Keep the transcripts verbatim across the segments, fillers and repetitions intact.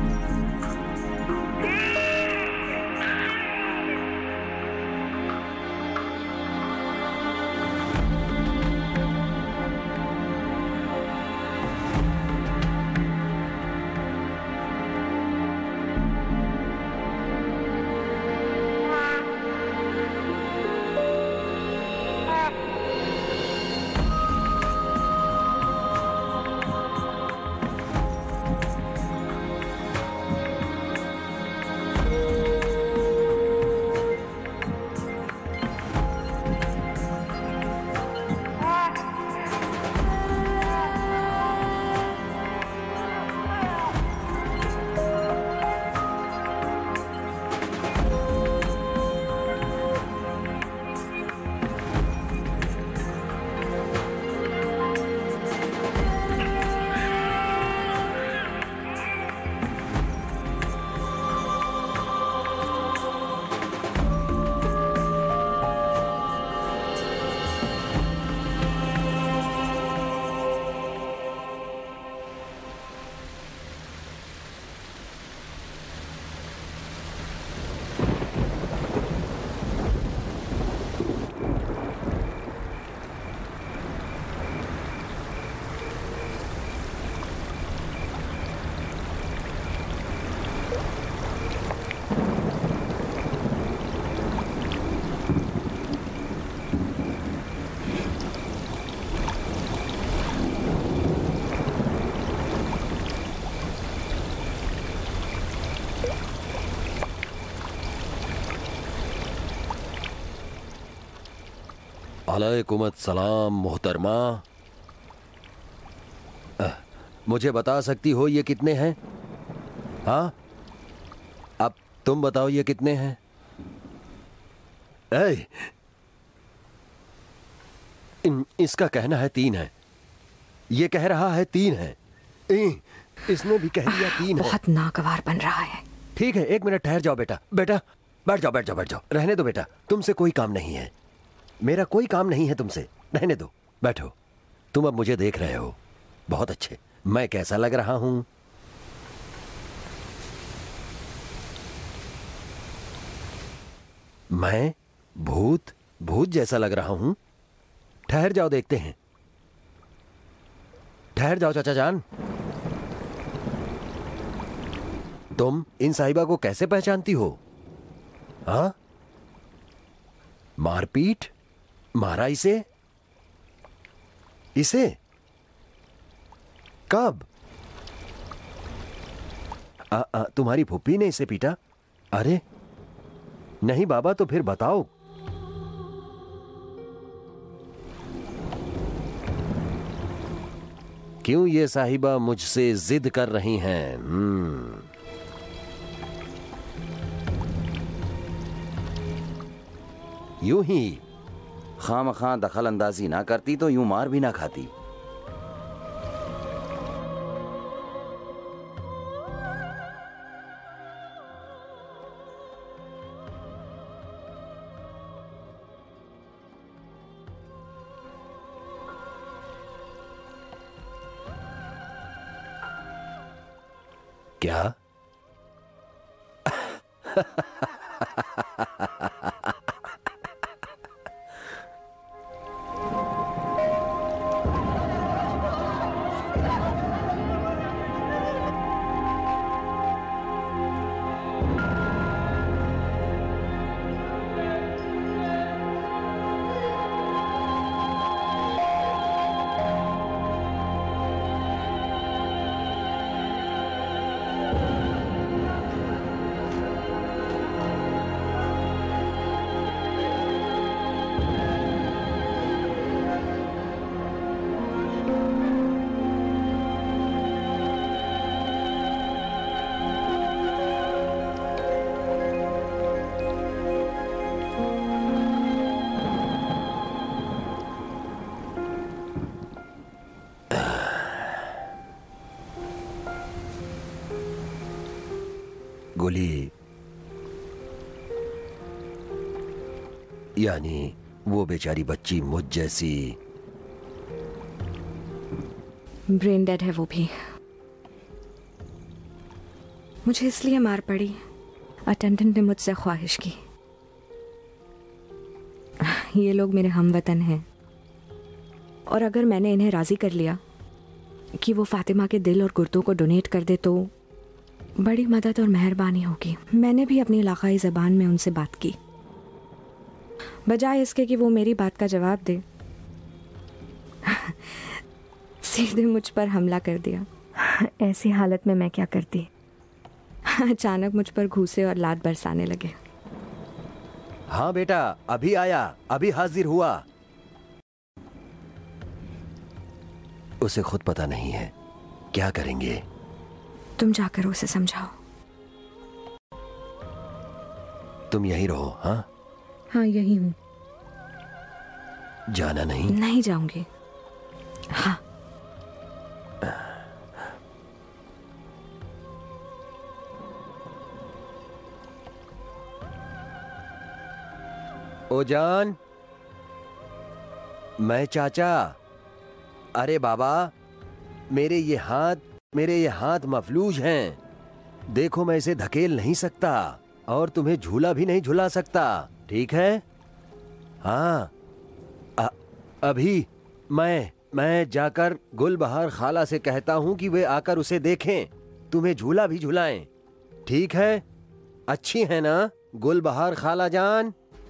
अलैकुमुस्सलाम मोहतरमा। मुझे बता सकती हो ये कितने हैं? हाँ, अब तुम बताओ ये कितने हैं? ऐ, इसका कहना है तीन है, ये कह रहा है तीन है, इसने भी कह दिया तीन है। बहुत नागवार बन रहा है। ठीक है, एक मिनट ठहर जाओ बेटा। बेटा बैठ जाओ बैठ जाओ बैठ जाओ। रहने दो बेटा, तुमसे कोई काम नहीं है, मेरा कोई काम नहीं है तुमसे, रहने दो, बैठो। तुम अब मुझे देख रहे हो, बहुत अच्छे। मैं कैसा लग रहा हूं? मैं भूत भूत जैसा लग रहा हूं? ठहर जाओ, देखते हैं। ठहर जाओ चाचा जान। तुम इन साहिबा को कैसे पहचानती हो? हाँ, मारपीट मारा इसे? इसे कब? आ, आ, तुम्हारी फुप्पी ने इसे पीटा? अरे नहीं बाबा, तो फिर बताओ। क्यों ये साहिबा मुझसे जिद कर रही हैं? हम्म यूं ही खामखां दखल अंदाजी ना करती तो यूं मार भी ना खाती। क्या? गोली यानी वो बेचारी बच्ची मुझ जैसी। ब्रेन डेड है वो भी। मुझे इसलिए मार पड़ी, अटेंडेंट ने मुझसे ख्वाहिश की। ये लोग मेरे हमवतन हैं, और अगर मैंने इन्हें राज़ी कर लिया कि वो फातिमा के दिल और गुर्दों को डोनेट कर दे तो बड़ी मदद और मेहरबानी होगी। मैंने भी अपनी इलाकाई ज़बान में उनसे बात की, बजाय इसके कि वो मेरी बात का जवाब दे सीधे मुझ पर हमला कर दिया। ऐसी हालत में मैं क्या करती? अचानक मुझ पर घूसे और लात बरसाने लगे। हाँ बेटा, अभी आया, अभी हाजिर हुआ। उसे खुद पता नहीं है क्या करेंगे। तुम जाकर उसे समझाओ। तुम यहीं रहो। हाँ हाँ, यही हूँ। जाना नहीं? नहीं जाऊंगी। हाँ। ओ जान, मैं चाचा। अरे बाबा, मेरे ये हाथ मेरे ये हाथ मफलूज हैं। देखो, मैं इसे धकेल नहीं सकता और तुम्हें झूला भी नहीं झुला सकता, ठीक है? हाँ, अ, अभी मैं मैं जाकर गुलबहार खाला से कहता हूं कि वे आकर उसे देखें, तुम्हें झूला भी झुलाएं, ठीक है? अच्छी है ना गुलबहार खाला जान?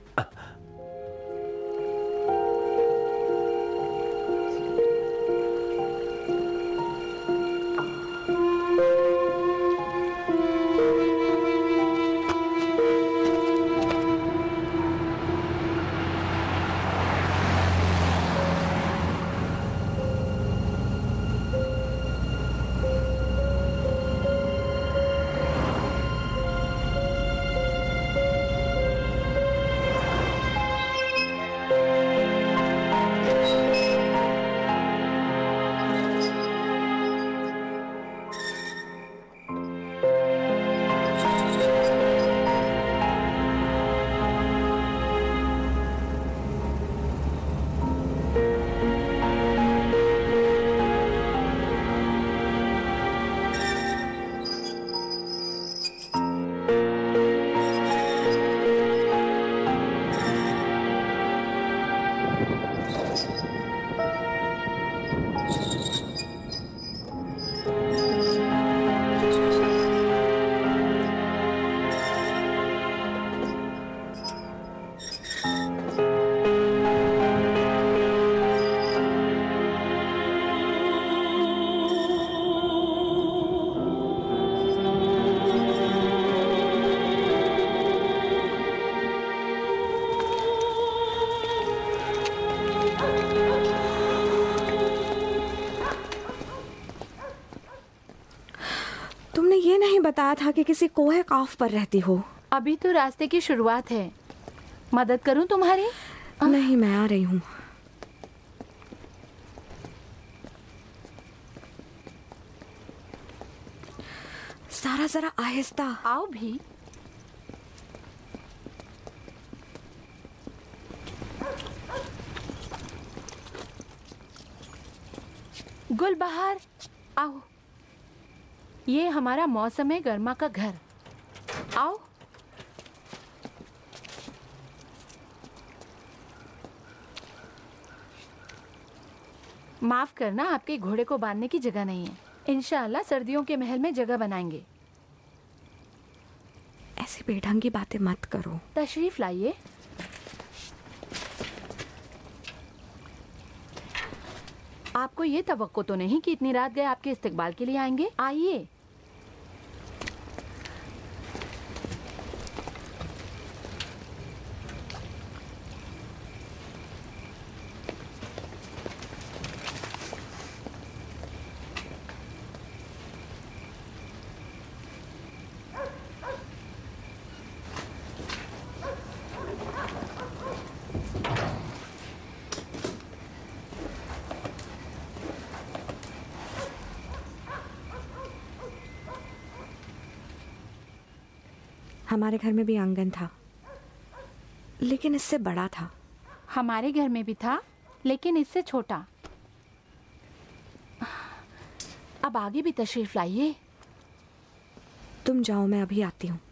बताया था कि किसी कोहे काफ पर रहती हो। अभी तो रास्ते की शुरुआत है। मदद करूं तुम्हारी? नहीं, मैं आ रही हूँ। सारा जरा आहिस्ता। आओ भी। गुलबहार, आओ। ये हमारा मौसम गर्मा का घर। आओ। माफ करना, आपके घोड़े को बांधने की जगह नहीं है। इंशाअल्लाह सर्दियों के महल में जगह बनाएंगे। ऐसी बेढंगी की बातें मत करो। तशरीफ लाइए। आपको ये तवक्को तो नहीं कि इतनी रात गए आपके इस्तकबाल के लिए आएंगे? आइए। हमारे घर में भी आंगन था, लेकिन इससे बड़ा था। हमारे घर में भी था, लेकिन इससे छोटा। अब आगे भी तशरीफ लाइए। तुम जाओ, मैं अभी आती हूँ।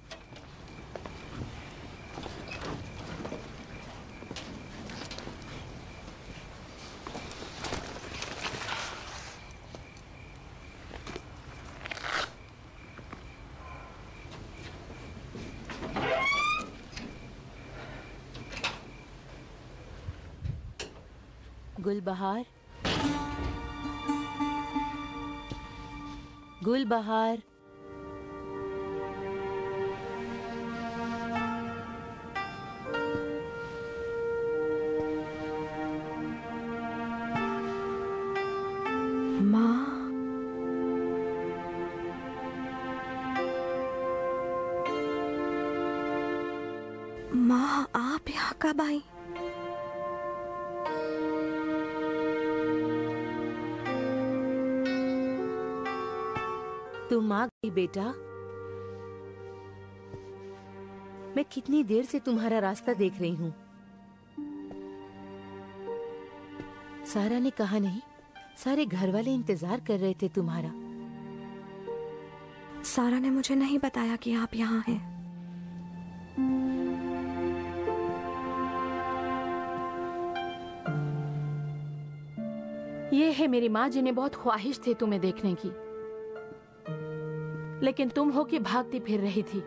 गुलबहार, गुलबहार, माँ, माँ आप यहाँ कब आई? तुम आ गई बेटा। मैं कितनी देर से तुम्हारा रास्ता देख रही हूँ। सारा ने कहा नहीं, सारे घर वाले इंतजार कर रहे थे तुम्हारा। सारा ने मुझे नहीं बताया कि आप यहाँ हैं। ये है मेरी माँ जिन्हें बहुत ख्वाहिश थी तुम्हें देखने की, लेकिन तुम हो कि भागती फिर रही थी।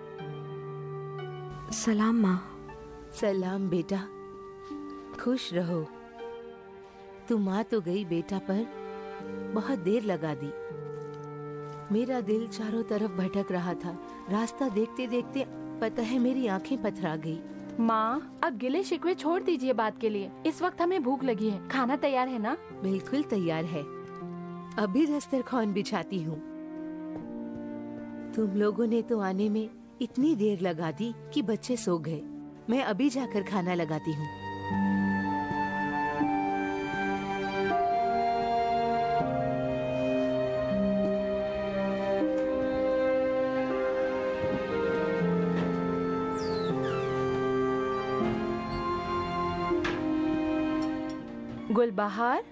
सलाम माँ। सलाम बेटा, खुश रहो। तुम आ तो गई बेटा, पर बहुत देर लगा दी। मेरा दिल चारों तरफ भटक रहा था। रास्ता देखते देखते पता है मेरी आंखें पथरा गई। माँ, अब गिले शिकवे छोड़ दीजिए बात के लिए। इस वक्त हमें भूख लगी है। खाना तैयार है ना? बिल्कुल तैयार है, अभी दस्तरखान बिछाती हूँ। तुम लोगों ने तो आने में इतनी देर लगा दी कि बच्चे सो गए। मैं अभी जाकर खाना लगाती हूँ। गुलबहार,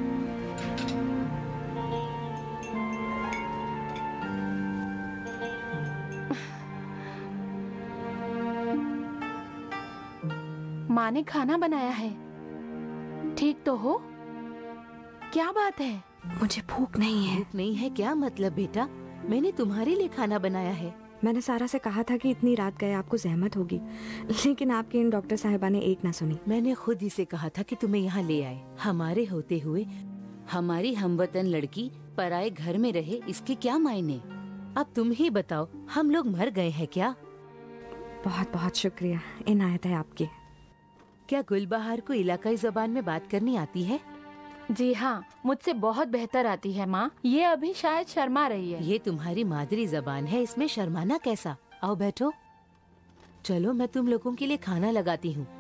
माँ ने खाना बनाया है। ठीक तो हो? क्या बात है? मुझे भूख नहीं है। भूख नहीं है क्या मतलब बेटा? मैंने तुम्हारे लिए खाना बनाया है। मैंने सारा से कहा था कि इतनी रात गए आपको जहमत होगी, लेकिन आपकी इन डॉक्टर साहिबा ने एक ना सुनी। मैंने खुद ही से कहा था कि तुम्हें यहाँ ले आए। हमारे होते हुए हमारी हमवतन लड़की पराए घर में रहे, इसके क्या मायने? अब तुम ही बताओ, हम लोग मर गए हैं क्या? बहुत बहुत शुक्रिया, इनायत है आपकी। क्या गुलबहार को इलाकाई जबान में बात करनी आती है? जी हाँ, मुझसे बहुत बेहतर आती है माँ। ये अभी शायद शर्मा रही है। ये तुम्हारी मादरी जबान है, इसमें शर्माना कैसा? आओ बैठो। चलो मैं तुम लोगों के लिए खाना लगाती हूँ।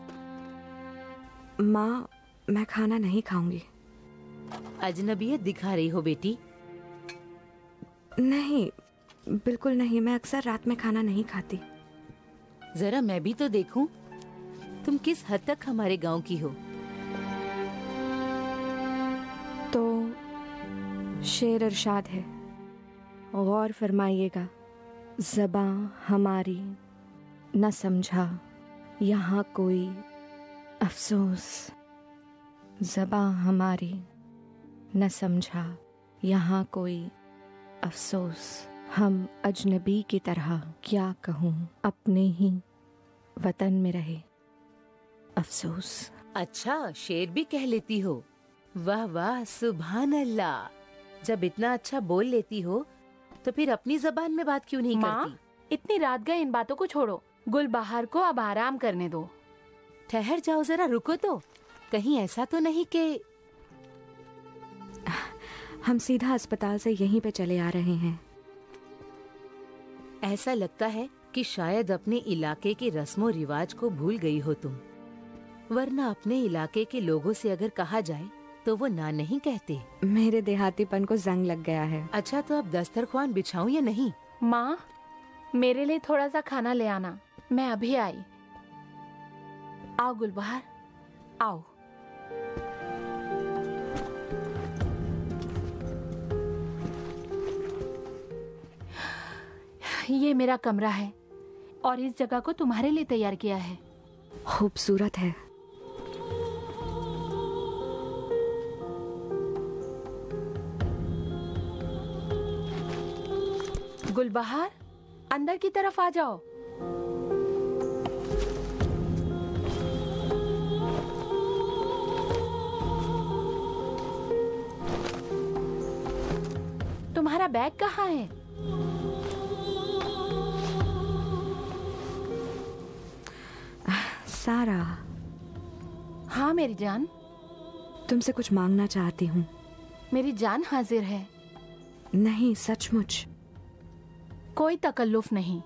माँ, मैं खाना नहीं खाऊंगी। अजनबियत दिखा रही हो बेटी। नहीं, बिल्कुल नहीं। मैं अक्सर रात में खाना नहीं खाती। जरा मैं भी तो देखूं, तुम किस हद तक हमारे गांव की हो। तो शेर इरशाद है, गौर फरमाइएगा। ज़बां हमारी न समझा यहाँ कोई अफसोस, ज़बां हमारी न समझा यहाँ कोई अफसोस। हम अजनबी की तरह क्या कहूँ, अपने ही वतन में रहे अफसोस। अच्छा, शेर भी कह लेती हो? वाह वाह, सुभान अल्लाह। जब इतना अच्छा बोल लेती हो तो फिर अपनी जबान में बात क्यों नहीं माँ, करती? इतनी रात गए, इन बातों को छोड़ो। गुलबहार को अब आराम करने दो। ठहर जाओ, जरा रुको तो। कहीं ऐसा तो नहीं कि हम सीधा अस्पताल से यहीं पे चले आ रहे हैं। ऐसा लगता है कि शायद अपने इलाके के रस्मों रिवाज को भूल गई हो तुम, वरना अपने इलाके के लोगों से अगर कहा जाए तो वो ना नहीं कहते। मेरे देहातीपन को जंग लग गया है। अच्छा, तो अब दस्तरख्वान बिछाऊं या नहीं? माँ, मेरे लिए थोड़ा सा खाना ले आना, मैं अभी आई। आओ गुलबहार, आओ। ये मेरा कमरा है और इस जगह को तुम्हारे लिए तैयार किया है। खूबसूरत है। गुलबहार, अंदर की तरफ आ जाओ। तुम्हारा बैग कहाँ है? सारा। हाँ मेरी जान। तुमसे कुछ मांगना चाहती हूँ। मेरी जान हाजिर है। नहीं, सचमुच। कोई तकल्लुफ नहीं।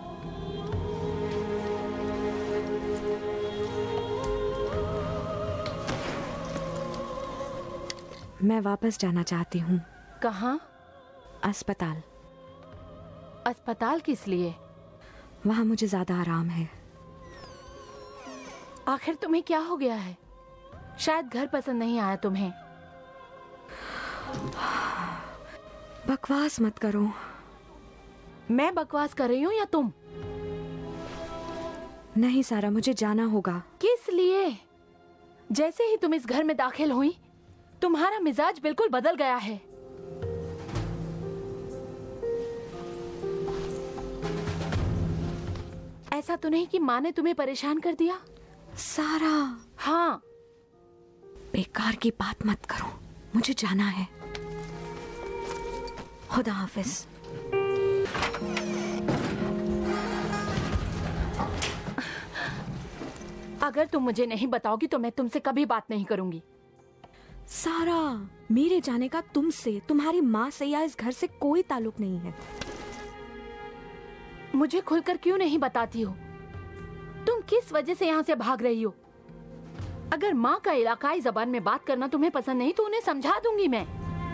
मैं वापस जाना चाहती हूँ। कहाँ? अस्पताल। अस्पताल किस लिए? वहाँ मुझे ज्यादा आराम है। आखिर तुम्हें क्या हो गया है? शायद घर पसंद नहीं आया तुम्हें। बकवास मत करो। मैं बकवास कर रही हूँ या तुम? नहीं सारा, मुझे जाना होगा। किस लिए? जैसे ही तुम इस घर में दाखिल हुई, तुम्हारा मिजाज बिल्कुल बदल गया है। ऐसा तो नहीं कि माँ ने तुम्हें परेशान कर दिया? सारा। हाँ। बेकार की बात मत करो, मुझे जाना है। खुदा हाफिज। अगर तुम मुझे नहीं बताओगी तो मैं तुमसे कभी बात नहीं करूंगी। सारा, मेरे जाने का तुमसे, तुम्हारी माँ से या इस घर से कोई ताल्लुक नहीं है। मुझे खुलकर क्यों नहीं बताती हो? तुम किस वजह से यहाँ से भाग रही हो? अगर माँ का इलाकाई जबान में बात करना तुम्हें पसंद नहीं तो उन्हें समझा दूंगी मैं।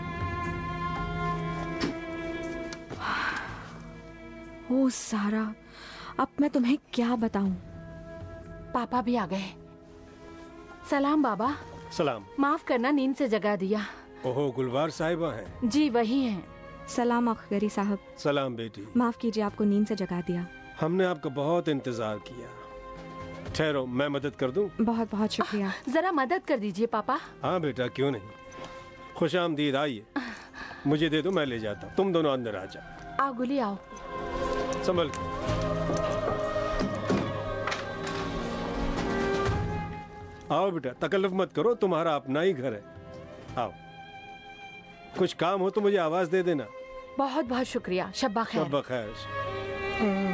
ओ सारा, अब मैं तुम्हें क्या बताऊं? पापा भी आ गए। सलाम बाबा। सलाम। माफ करना, नींद से जगा दिया। ओहो, गुलबार साहिबा हैं? जी वही हैं। सलाम अखगरी साहब। सलाम बेटी। माफ कीजिए, आपको नींद से जगा दिया। हमने आपका बहुत इंतजार किया। ठहरो, मैं मदद कर दूं? बहुत बहुत शुक्रिया। जरा मदद कर दीजिए पापा। हाँ बेटा, क्यों नहीं। खुश आमदीद, आइए। मुझे दे दो, मैं ले जाता हूँ। तुम दोनों अंदर आ जाओ। आओ गुली, आओ। संभल के। आओ बेटा, तकल्लुफ मत करो, तुम्हारा अपना ही घर है। आओ। कुछ काम हो तो मुझे आवाज दे देना। बहुत बहुत शुक्रिया। शब्बा खैर। शब्बा खैर।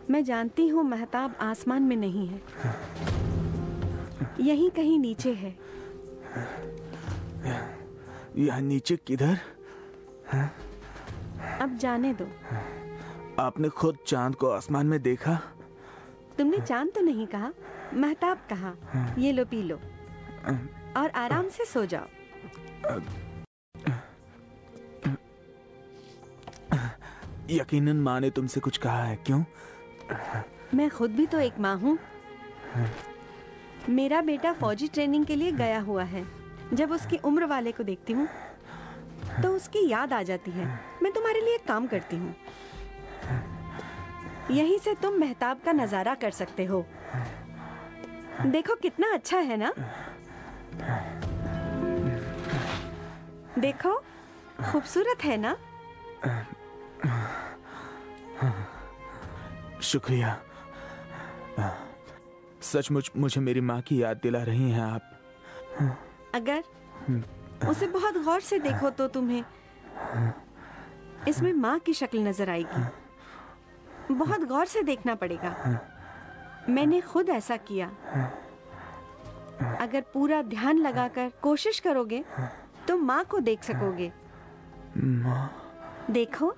मैं जानती हूँ महताब आसमान में नहीं है, यहीं कहीं नीचे है। यहाँ नीचे किधर? अब जाने दो। आपने खुद चांद को आसमान में देखा? तुमने चांद तो नहीं कहा, महताब कहा। ये लो, पी लो और आराम से सो जाओ। यकीनन माँ ने तुमसे कुछ कहा है, क्यों? मैं खुद भी तो एक माँ हूँ। मेरा बेटा फौजी ट्रेनिंग के लिए गया हुआ है। जब उसकी उम्र वाले को देखती हूँ तो उसकी याद आ जाती है। मैं तुम्हारे लिए काम करती हूँ। यहीं से तुम महताब का नजारा कर सकते हो। देखो कितना अच्छा है ना? देखो खूबसूरत है ना? शुक्रिया। सचमुच मुझे मेरी माँ की याद दिला रही हैं आप। अगर उसे बहुत गौर से देखो तो तुम्हें इसमें माँ की शक्ल नजर आएगी। बहुत गौर से देखना पड़ेगा। मैंने खुद ऐसा किया। अगर पूरा ध्यान लगाकर कोशिश करोगे तो माँ को देख सकोगे। माँ? देखो।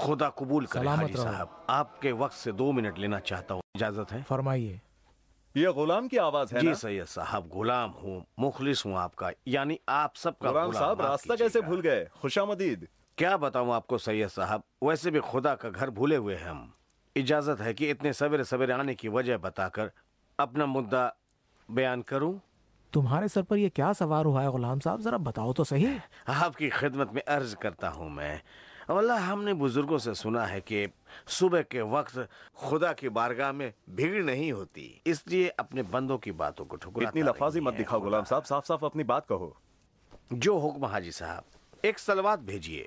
खुदा कबूल करे सलामत हाजी रहो। साहब, आपके वक्त से दो मिनट लेना चाहता हूँ, इजाजत है? फरमाइए। ये गुलाम की आवाज है जी ना? सैयद साहब, गुलाम हूँ, मुखलिस हूँ आपका, यानी आप सबका गुलाम गुलाम। साहब माफ रास्ता कीजिएगा। कैसे भूल गए? खुशामदीद। क्या बताऊँ आपको सैयद साहब, वैसे भी खुदा का घर भूले हुए हैं हम। इजाजत है कि इतने सवेरे सवेरे आने की वजह बताकर अपना मुद्दा बयान करूं? तुम्हारे सर पर ये क्या सवार हुआ है गुलाम साहब, जरा बताओ तो सही। आपकी खिदमत में अर्ज करता हूं मैं। वल्लाह हमने बुजुर्गों से सुना है कि सुबह के वक्त खुदा की बारगाह में भीड़ नहीं होती, इसलिए अपने बंदों की बातों को ठुकराता इतनी लफाजी नहीं मत है दिखाओ खुदा। गुलाम साहब, साफ साफ अपनी बात कहो। जो हुक्म हाजी साहब, एक सलवात भेजिए।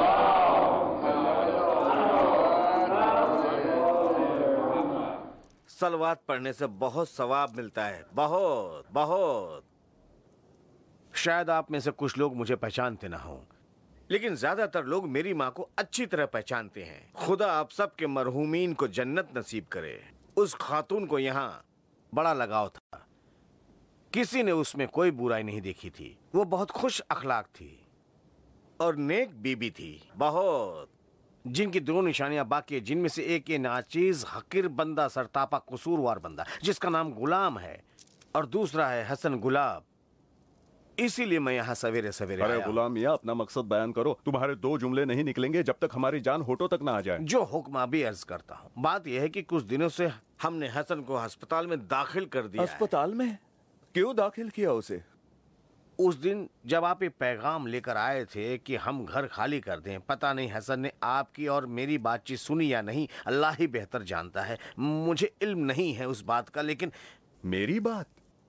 सलवात पढ़ने से बहुत सवाब मिलता है, बहुत बहुत। शायद आप में से कुछ लोग मुझे पहचानते ना हो, लेकिन ज्यादातर लोग मेरी माँ को अच्छी तरह पहचानते हैं। खुदा आप सब के मरहूमीन को जन्नत नसीब करे। उस खातून को यहाँ बड़ा लगाव था, किसी ने उसमें कोई बुराई नहीं देखी थी। वो बहुत खुश अखलाक थी और नेक बीबी थी, बहुत। जिनकी दो निशानियां बाकी है, जिनमें से एक ये नाचीज हकीर बंदा, सरतापा कसूरवार बंदा जिसका नाम गुलाम है, और दूसरा है हसन गुलाब। इसीलिए मैं यहाँ सवेरे सवेरे अरे आया हूँ। गुलाम मियां, अपना मकसद बयान करो। तुम्हारे दो जुमले नहीं निकलेंगे जब तक हमारी जान होठों तक ना आ जाए। जो हुक्म अभी अर्ज करता हूँ। बात यह है कि कुछ दिनों से हमने हसन को अस्पताल में दाखिल कर दिया है। अस्पताल में क्यों दाखिल किया उसे? उस दिन जब आप ये पैगाम लेकर आए थे कि हम घर खाली कर दें, पता नहीं हसन ने आपकी और मेरी बातचीत सुनी या नहीं, अल्लाह ही बेहतर जानता है। मुझे इल्म नहीं है उस बात का, लेकिन मेरी बात?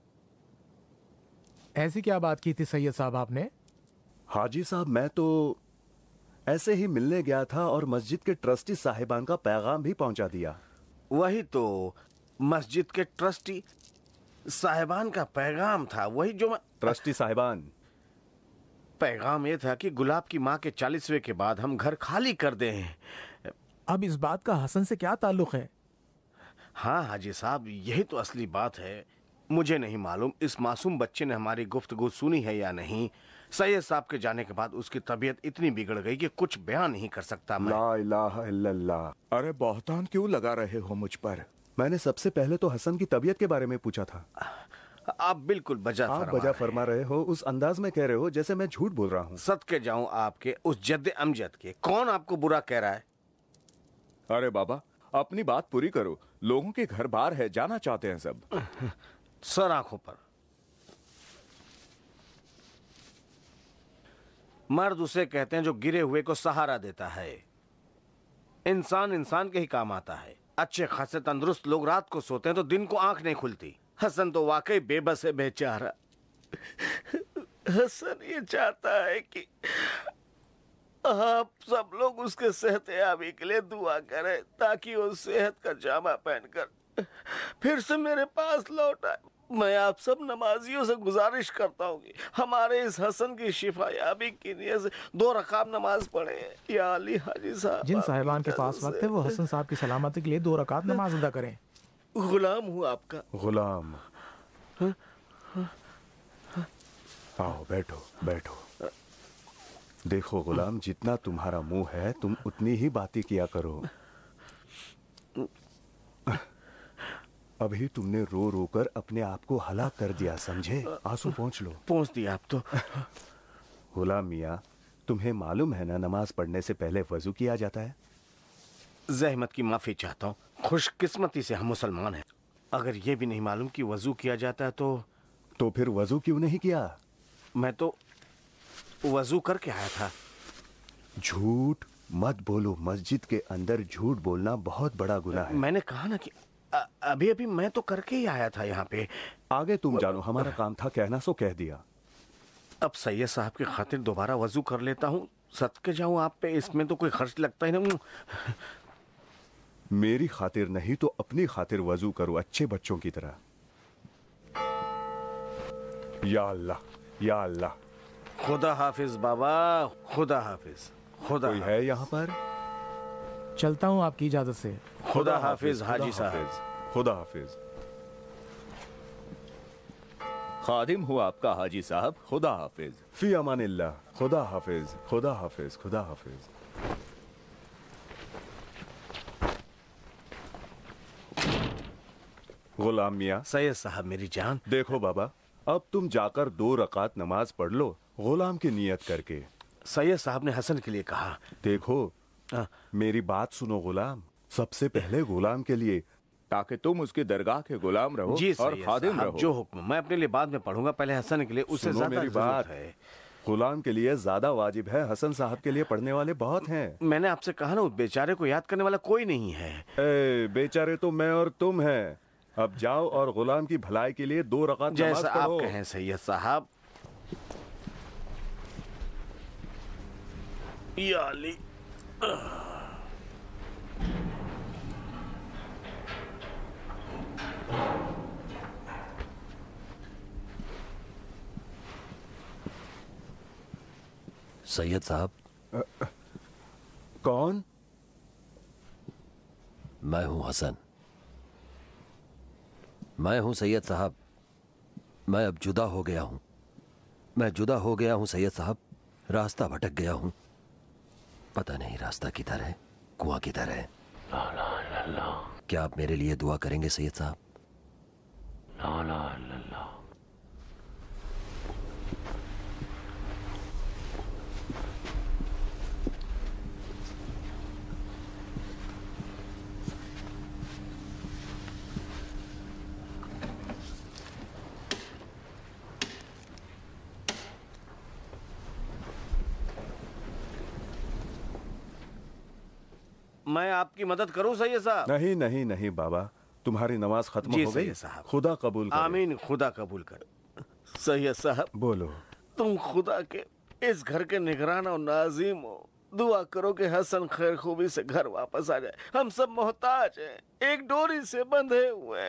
ऐसी क्या बात की थी सैयद साहब आपने? हाजी साहब, मैं तो ऐसे ही मिलने गया था और मस्जिद के ट्रस्टी साहिबान का पैगाम भी पहुंचा दिया। वही तो, मस्जिद के ट्रस्टी साहिबान का पैगाम था, वही जो मैं... ट्रस्टी साहिबान? पैगाम ये था कि गुलाब की माँ के चालीसवें के बाद हम घर खाली कर दें। अब इस बात का हसन से क्या ताल्लुक है? हाँ हाजी साहब, यही तो असली बात है। मुझे नहीं मालूम इस मासूम बच्चे ने हमारी गुफ्तगू सुनी है या नहीं। सैयद साहब के जाने के बाद उसकी तबीयत इतनी बिगड़ गई कि कुछ बयान नहीं कर सकता मैं। ला इलाहा इल्लल्लाह। अरे बहतान क्यों लगा रहे हो मुझ पर? मैंने सबसे पहले तो हसन की तबीयत के बारे में पूछा था। आप बिल्कुल बजा आप फरमा बजा फरमा रहे हो, उस अंदाज में कह रहे हो जैसे मैं झूठ बोल रहा हूँ। सदके जाऊं आपके उस जद्द अमजद के। कौन आपको बुरा कह रहा है? अरे बाबा, अपनी बात पूरी करो। लोगों के घर बार है, जाना चाहते हैं सब। सर आंखों पर। मर्द उसे कहते हैं जो गिरे हुए को सहारा देता है। इंसान इंसान के ही काम आता है। अच्छे खासे तंदुरुस्त लोग रात को सोते हैं तो दिन को आंख नहीं खुलती। हसन तो वाकई बेबस है, बेचारा। हसन ये चाहता है कि आप सब लोग उसके सेहतयाबी के लिए दुआ करें, ताकि वो सेहत का जामा पहनकर फिर से मेरे पास लौट आए। मैं आप सब नमाजियों से गुजारिश करता हूँ कि हमारे इस हसन की शिफायाबी की नियत से दो रकात नमाज पढ़े। या अली हाजी साहब, जिन साहिबान के पास वक्त है वो हसन साहब की सलामती के लिए दो रकात नमाज अदा करें। गुलाम हूँ आपका। गुलाम? आओ बैठो बैठो। देखो गुलाम, जितना तुम्हारा मुंह है तुम उतनी ही बातें किया करो। अभी तुमने रो रो कर अपने आप को हलाक कर दिया, समझे? आंसू पोंछ लो। पोंछ दिया आप तो। गुलाम मियाँ, तुम्हें मालूम है ना नमाज पढ़ने से पहले वजू किया जाता है? जहमत की माफी चाहता हूँ, खुशकिस्मती से हम मुसलमान हैं। अगर ये भी नहीं मालूम कि वजू किया जाता है तो तो फिर वजू क्यों नहीं किया? मैं तो वजू करके आया था। झूठ मत बोलो। मस्जिद के अंदर झूठ बोलना बहुत बड़ा गुनाह है। मैंने कहा ना कि अ- अभी अभी मैं तो करके ही आया था यहाँ पे। आगे तुम जानो, हमारा काम था कहना, सो कह दिया। अब सैयद साहब की खातिर दोबारा वजू कर लेता हूँ। सदके जाऊँ आप पे, इसमें तो कोई खर्च लगता ही नहीं। मेरी खातिर नहीं तो अपनी खातिर वजू करो, अच्छे बच्चों की तरह। या अल्लाह या अल्लाह। खुदा हाफिज बाबा, खुदा हाफिज। खुदा कोई है यहाँ पर? चलता हूँ आपकी इजाजत से। खुदा हाफिज हाजी साहब। खुदा हाफिज। खादिम हूँ आपका हाजी साहब। खुदा हाफिज। फी अमानिल्लाह। खुदा हाफिज, खुदा हाफिज, खुदा हाफिज। गुलाम मियाँ। सैयद साहब मेरी जान। देखो बाबा, अब तुम जाकर दो रकात नमाज पढ़ लो गुलाम की नियत करके। सैयद साहब ने हसन के लिए कहा। देखो आ, मेरी बात सुनो गुलाम, सबसे पहले गुलाम के लिए, ताकि तुम उसकी दरगाह के गुलाम रहो जी और खादिम रहो। जो हुक्म, मैं अपने लिए बाद में पढ़ूंगा, पहले हसन के लिए उससे ज्यादा मेरी बात है। गुलाम के लिए ज्यादा वाजिब है, हसन साहब के लिए पढ़ने वाले बहुत हैं। मैंने आपसे कहा ना, उस बेचारे को याद करने वाला कोई नहीं है। ए, बेचारे तो मैं और तुम हैं। अब जाओ और गुलाम की भलाई के लिए दो रकात नमाज जैसा पढ़ो। आप कहें सैयद साहब। या अली। सैयद साहब। कौन? मैं हूं हसन। मैं हूं सैयद साहब। मैं अब जुदा हो गया हूं। मैं जुदा हो गया हूं सैयद साहब। रास्ता भटक गया हूं। पता नहीं रास्ता किधर है, कुआं किधर है। ला ला ला ला। क्या आप मेरे लिए दुआ करेंगे सैयद साहब? ला ला ला ला। मैं आपकी मदद करूं सैयद साहब? नहीं नहीं नहीं बाबा, तुम्हारी नमाज खत्म हो गई। खुदा कबूल करे। आमीन, खुदा कबूल करे। सैयद साहब बोलो। तुम खुदा के इस घर के निगरान और नाज़ीम हो। दुआ करो कि हसन खैर खूबी से घर वापस आ जाए। हम सब मोहताज हैं, एक डोरी से बंधे हुए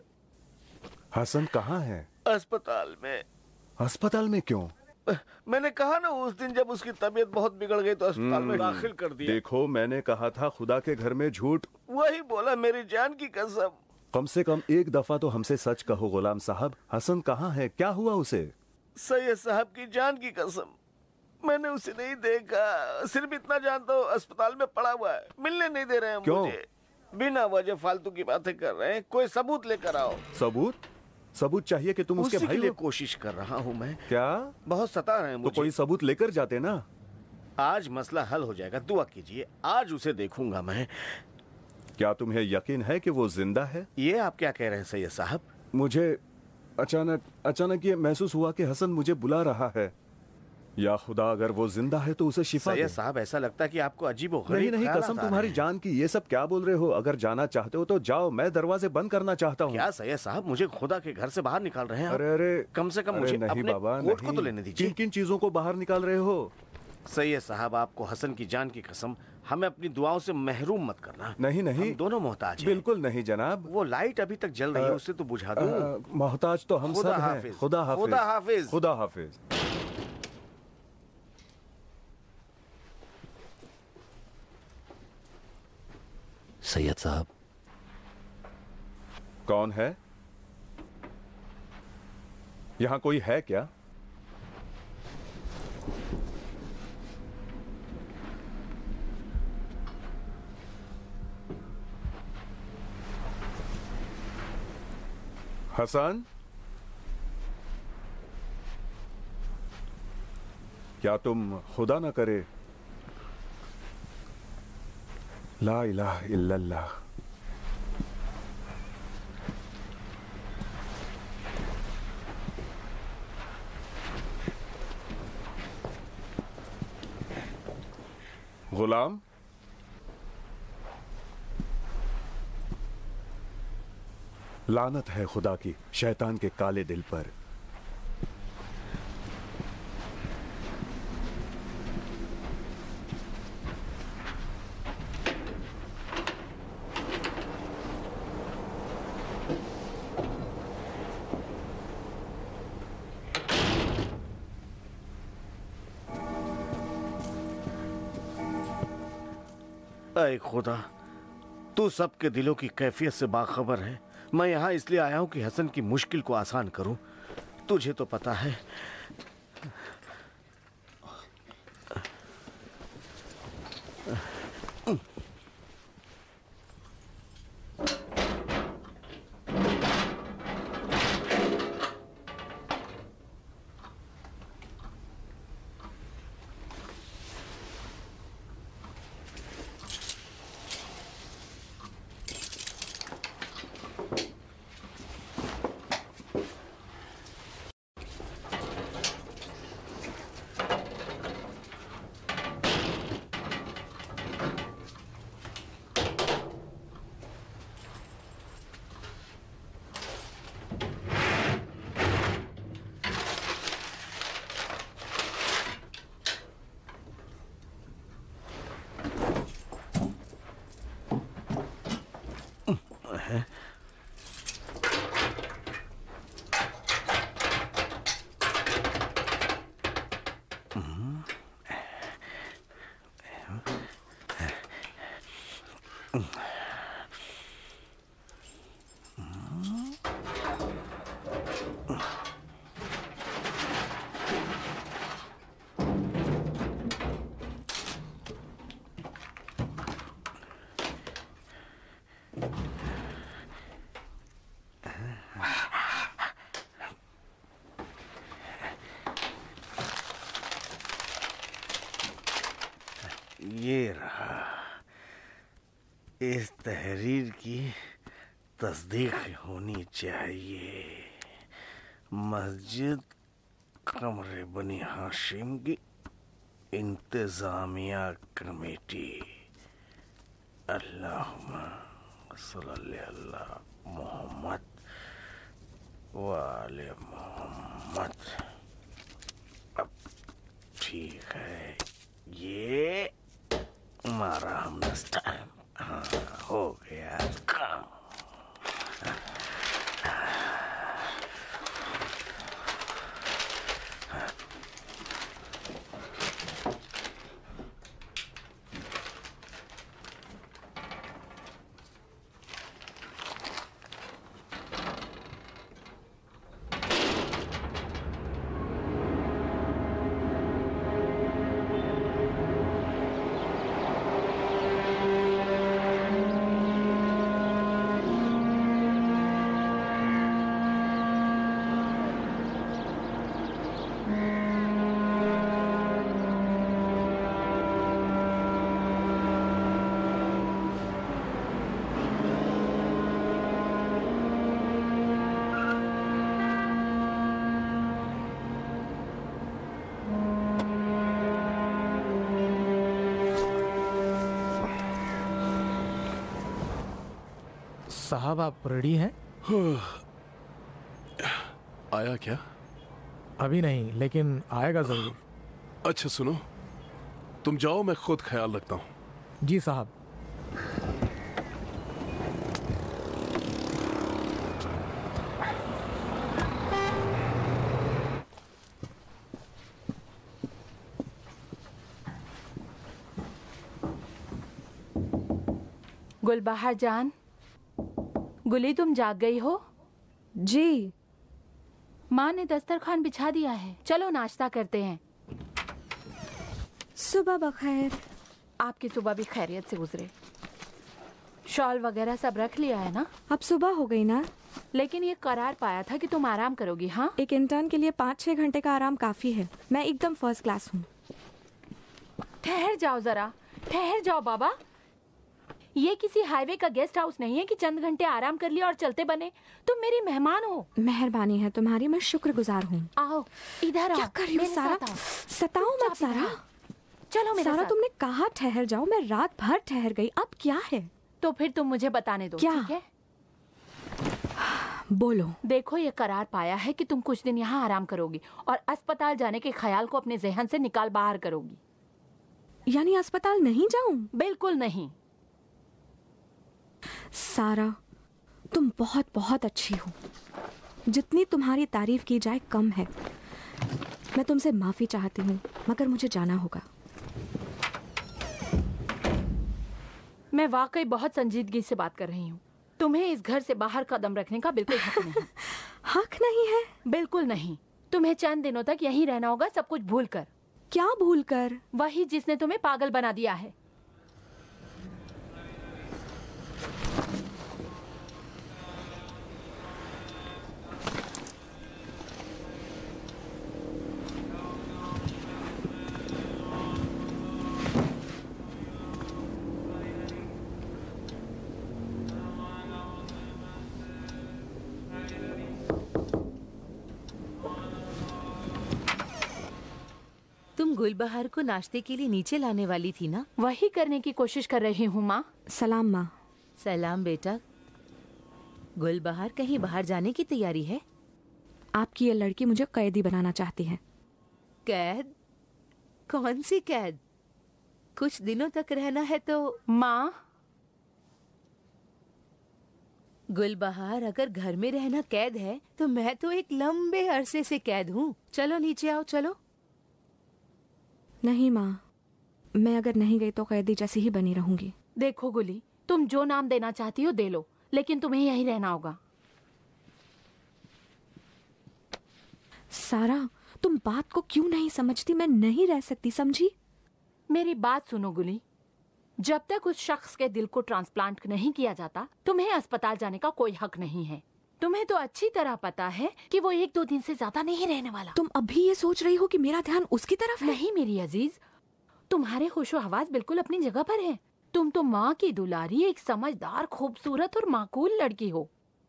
हैं। हसन कहाँ है? अस्पताल में। अस्पताल में क्यों? मैंने कहा ना, उस दिन जब उसकी तबीयत बहुत बिगड़ गई तो अस्पताल में दाखिल कर दिया। देखो मैंने कहा था खुदा के घर में झूठ। वही बोला, मेरी जान की कसम। कम से कम एक दफा तो हमसे सच कहो गुलाम साहब, हसन कहाँ है? क्या हुआ उसे? सैयद साहब की जान की कसम, मैंने उसे नहीं देखा। सिर्फ इतना जानता हूँ, अस्पताल में पड़ा हुआ है। मिलने नहीं दे रहे हैं मुझे। बिना वजह फालतू की बातें कर रहे हैं। कोई सबूत लेकर आओ। सबूत? सबूत चाहिए कि तुम उसके उसी भाई के लिए हो? कोशिश कर रहा हूँ मैं। क्या? बहुत सता रहे हैं मुझे। तो कोई सबूत लेकर जाते ना। आज मसला हल हो जाएगा, दुआ कीजिए। आज उसे देखूंगा मैं। क्या तुम्हें यकीन है कि वो जिंदा है? ये आप क्या कह रहे हैं सैयद साहब? मुझे अचानक अचानक ये महसूस हुआ कि हसन मुझे बुला रहा है। या खुदा, अगर वो जिंदा है तो उसे शिफा दे। सैयद साहब, ऐसा लगता है कि आपको अजीब और नहीं गरीब नहीं, ख्याल कसम आता तुम्हारी है। जान की। ये सब क्या बोल रहे हो? अगर जाना चाहते हो तो जाओ, मैं दरवाजे बंद करना चाहता हूँ। क्या सैयद साहब, मुझे खुदा के घर से बाहर निकाल रहे हैं? अरे अरे, कम से कम अरे मुझे नहीं अपने बाबा, कोट को नहीं। तो लेने दीजिए। किन किन चीजों को बाहर निकाल रहे हो? सैयद साहब, आपको हसन की जान की कसम, हमें अपनी दुआओं से महरूम मत करना। नहीं नहीं, हम दोनों मोहताज हैं। बिल्कुल नहीं जनाब। वो लाइट अभी तक जल रही है, उससे तो बुझा दो। मोहताज तो हम सब खुदा हैं। हाफिज। खुदा हाफिज। खुदा हाफिज। खुदा हाफिज। सैयद साहब। कौन है? यहां कोई है क्या? हसन, क्या तुम खुदा न करे ला इलाहा इल्लल्लाह। गुलाम, लानत है खुदा की शैतान के काले दिल पर। ऐ खुदा, तू सबके दिलों की कैफियत से बाखबर है। मैं यहाँ इसलिए आया हूँ कि हसन की मुश्किल को आसान करूँ। तुझे तो पता है है। ये रहा, इस तहरीर की तस्दीक होनी चाहिए। मस्जिद कमरे बनी हाशिम की इंतजामिया कमेटी। अल्लाहुम्मा सल्लल्लाहु अला मोहम्मद व आले मोहम्मद। अब ठीक है, ये हमारा हमदस्ता है। हाँ, हो गया काम। साहब आप रेडी हैं? आया क्या? अभी नहीं, लेकिन आएगा जरूर। अच्छा सुनो, तुम जाओ, मैं खुद ख्याल रखता हूँ। जी साहब। गुलबहार जान, गुली तुम जाग गई हो? जी। माँ ने दस्तरखान बिछा दिया है, चलो नाश्ता करते हैं। सुबह बखैर। आपकी सुबह भी खैरियत से गुजरे। शॉल वगैरह सब रख लिया है ना? अब सुबह हो गई ना। लेकिन ये करार पाया था कि तुम आराम करोगी। हाँ, एक इंटर्न के लिए पाँच छह घंटे का आराम काफी है। मैं एकदम फर्स्ट क्लास हूँ। ठहर जाओ जरा, ठहर जाओ बाबा। ये किसी हाईवे का गेस्ट हाउस नहीं है कि चंद घंटे आराम कर लिया और चलते बने। तुम मेरी मेहमान हो। मेहरबानी है तुम्हारी, मैं शुक्रगुजार हूँ। आओ इधर आओ। क्या कर रही हो सारा? सताओ मत सारा। चलो मेरे सारा, साथ। तुमने कहा ठहर जाओ, मैं रात भर ठहर गई, अब क्या है? तो फिर तुम मुझे बताने दो। क्या? ठीक है? बोलो। देखो, ये करार पाया है कि तुम कुछ दिन यहाँ आराम करोगी और अस्पताल जाने के ख्याल को अपने जहन से निकाल बाहर करोगी। यानी अस्पताल नहीं जाऊं? बिल्कुल नहीं। सारा, तुम बहुत बहुत अच्छी हो। जितनी तुम्हारी तारीफ की जाए कम है। मैं तुमसे माफी चाहती हूँ, मगर मुझे जाना होगा। मैं वाकई बहुत संजीदगी से बात कर रही हूँ। तुम्हें इस घर से बाहर कदम रखने का बिल्कुल हक नहीं। हक नहीं है? बिल्कुल नहीं। तुम्हें चंद दिनों तक यहीं रहना होगा, सब कुछ भूल कर। क्या भूल कर? वही जिसने तुम्हें पागल बना दिया है। तुम गुलबहार को नाश्ते के लिए नीचे लाने वाली थी ना? वही करने की कोशिश कर रही हूँ माँ। सलाम माँ। सलाम बेटा। गुलबहार कहीं बाहर जाने की तैयारी है? आपकी ये लड़की मुझे कैदी बनाना चाहती है। कैद? कौन सी कैद? कुछ दिनों तक रहना है तो। माँ, गुलबहार, अगर घर में रहना कैद है तो मैं तो एक लंबे अरसे से कैद हूँ। चलो नीचे आओ, चलो। नहीं माँ, मैं अगर नहीं गई तो कैदी जैसी ही बनी रहूंगी। देखो गुली, तुम जो नाम देना चाहती हो दे लो, लेकिन तुम्हें यहीं रहना होगा। सारा, तुम बात को क्यों नहीं समझती? मैं नहीं रह सकती, समझी? मेरी बात सुनो गुली, जब तक उस शख्स के दिल को ट्रांसप्लांट नहीं किया जाता तुम्हें अस्पताल जाने का कोई हक नहीं है। तुम्हें तो अच्छी तरह पता है कि वो एक दो दिन से ज्यादा नहीं रहने वाला। तुम अभी ये सोच रही हो कि मेरा ध्यान उसकी तरफ है? नहीं मेरी अजीज, तुम्हारे होशो हवास बिल्कुल अपनी जगह पर है। तुम तो माँ की दुलारी, एक समझदार, खूबसूरत और माकूल लड़की हो।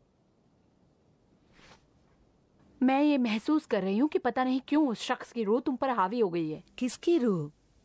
मैं ये महसूस कर रही हूँ कि पता नहीं क्यों उस शख्स की रूह तुम पर हावी हो गई है। किसकी रूह?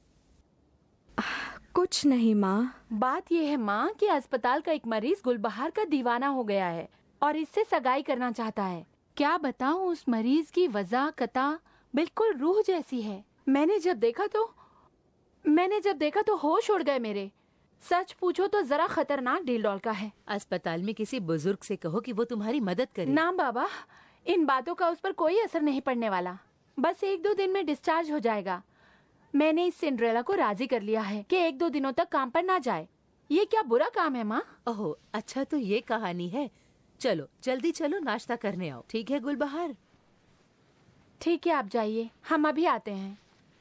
कुछ नहीं माँ। बात यह है माँ कि अस्पताल का एक मरीज गुलबहार का दीवाना हो गया है और इससे सगाई करना चाहता है। क्या बताऊँ, उस मरीज की वज़ाकता बिल्कुल रूह जैसी है। मैंने जब देखा तो मैंने जब देखा तो होश उड़ गए मेरे। सच पूछो तो जरा खतरनाक डील डॉल का है। अस्पताल में किसी बुजुर्ग से कहो कि वो तुम्हारी मदद करे। ना बाबा, इन बातों का उस पर कोई असर नहीं पड़ने वाला। बस एक दो दिन में डिस्चार्ज हो जाएगा। मैंने इस सिंड्रेला को राजी कर लिया है कि एक दो दिनों तक काम पर ना जाए। ये क्या बुरा काम है माँ? ओह अच्छा, तो ये कहानी है। चलो जल्दी चलो, नाश्ता करने आओ। ठीक है गुलबहार? ठीक है, आप जाइए, हम अभी आते हैं।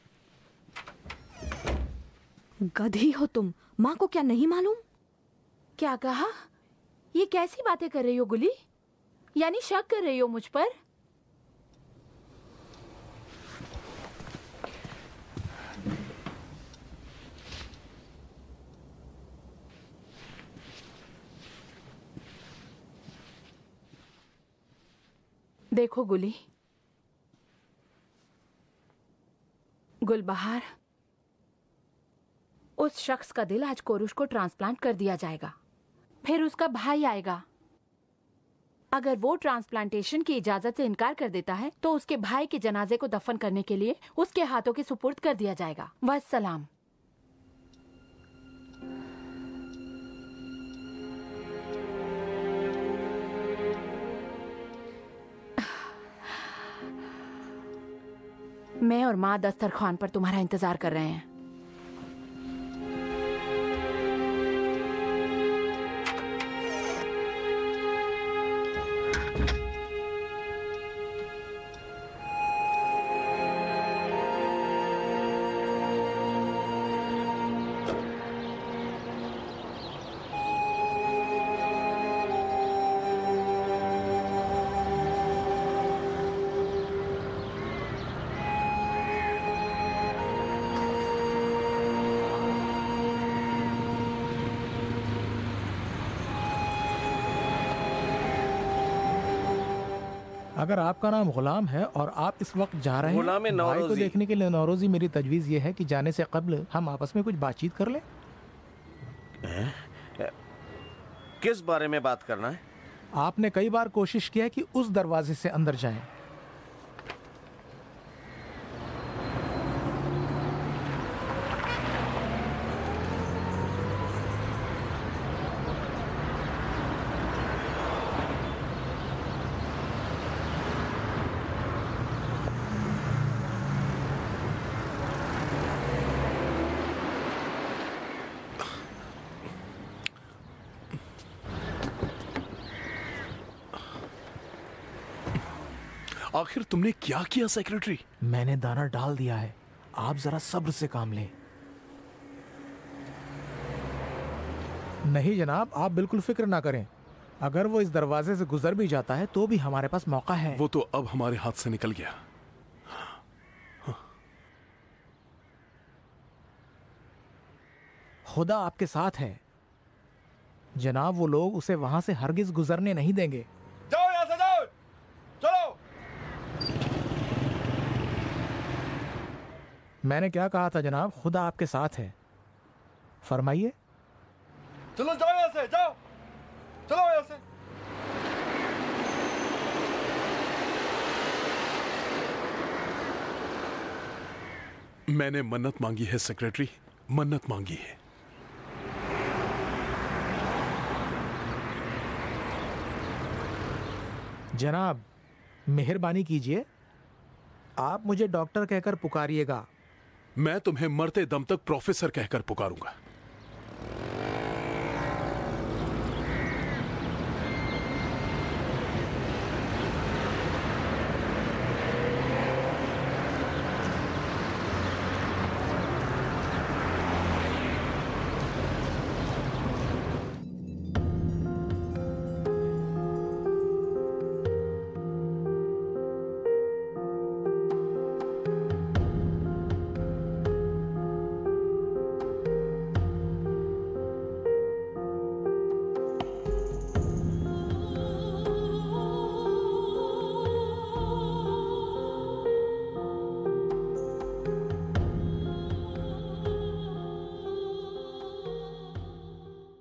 गधी हो तुम। माँ को क्या नहीं मालूम? क्या कहा? ये कैसी बातें कर रही हो गुली? यानी शक कर रही हो मुझ पर? देखो गुली, गुलबहार, उस शख्स का दिल आज कोरुश को ट्रांसप्लांट कर दिया जाएगा। फिर उसका भाई आएगा। अगर वो ट्रांसप्लांटेशन की इजाजत से इनकार कर देता है तो उसके भाई के जनाजे को दफन करने के लिए उसके हाथों के सुपुर्द कर दिया जाएगा। वस्सलाम। मैं और माँ दस्तरखान पर तुम्हारा इंतजार कर रहे हैं। अगर आपका नाम गुलाम है और आप इस वक्त जा रहे गुलाम हैं भाई को नौरोजी। देखने के लिए नौरोजी, मेरी तजवीज़ ये है कि जाने से कब्ल हम आपस में कुछ बातचीत कर लें। किस बारे में बात करना है? आपने कई बार कोशिश किया कि उस दरवाजे से अंदर जाएं। आखिर तुमने क्या किया सेक्रेटरी? मैंने दाना डाल दिया है, आप जरा सब्र से काम लें। नहीं जनाब, आप बिल्कुल फिक्र ना करें। अगर वो इस दरवाजे से गुजर भी जाता है तो भी हमारे पास मौका है। वो तो अब हमारे हाथ से निकल गया। खुदा आपके साथ है जनाब, वो लोग उसे वहां से हरगिज गुजरने नहीं देंगे। जाओ यहाँ से, जाओ, चलो। मैंने क्या कहा था जनाब? खुदा आपके साथ है। फरमाइए। चलो जाओ यहाँ से, जाओ, चलो यहाँ से। मैंने मन्नत मांगी है सेक्रेटरी, मन्नत मांगी है। जनाब, मेहरबानी कीजिए, आप मुझे डॉक्टर कहकर पुकारिएगा। मैं तुम्हें मरते दम तक प्रोफेसर कहकर पुकारूंगा।